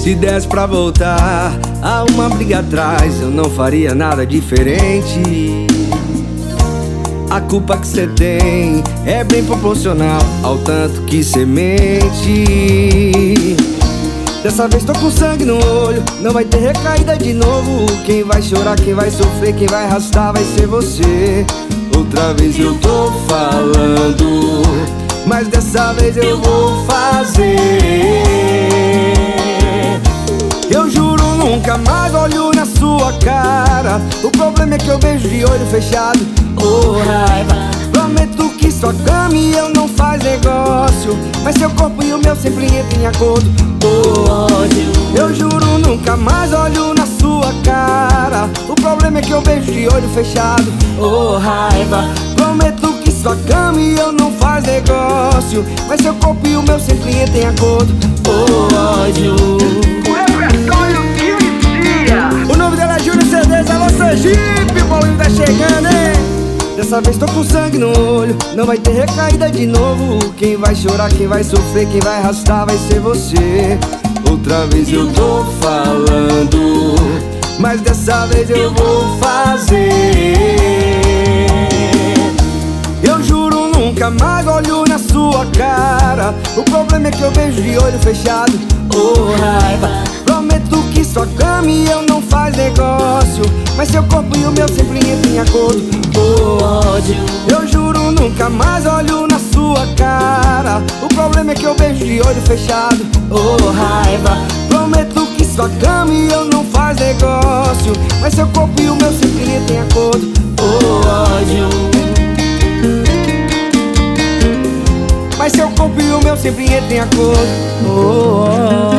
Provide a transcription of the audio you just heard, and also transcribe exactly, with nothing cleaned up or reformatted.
Se desse pra voltar a uma briga atrás, eu não faria nada diferente. A culpa que cê tem é bem proporcional ao tanto que cê mente. Dessa vez tô com sangue no olho, não vai ter recaída de novo. Quem vai chorar, quem vai sofrer, quem vai arrastar vai ser você. Outra vez eu tô falando, mas dessa vez eu vou fazer. Eu juro, nunca mais olho na sua cara. O problema é que eu beijo de olho fechado. Oh, raiva, prometo que sua cama e eu não faz negócio, mas seu corpo e o meu sempre entram em acordo. Oh, ódio, eu juro, nunca mais olho na sua cara. O problema é que eu beijo de olho fechado. Oh, raiva, prometo que sua cama e eu não faz negócio, mas seu corpo e o meu sempre entram em acordo. Oh, ódio. O repertório que inicia. O nome dela é Júnior C Ds, alô Sergipe, o Paulinho tá chegando, hein? Dessa vez tô com sangue no olho, não vai ter recaída de novo. Quem vai chorar, quem vai sofrer, quem vai arrastar vai ser você. Outra vez eu tô falando, mas dessa vez eu vou fazer. Eu juro, nunca mais olho na sua cara. O problema é que eu beijo de olho fechado. Oh, raiva, prometo que sua cama e eu não faz negócio, mas seu corpo e o meu sempre entram em acordo. Oh, ódio, eu juro, nunca mais olho na sua cara. O problema é que eu beijo de olho fechado. Oh, raiva, prometo que sua cama e eu não faz negócio, mas seu corpo e o meu sempre entram em acordo. Oh, ódio, mas seu corpo e o meu sempre entram em acordo. Oh, oh.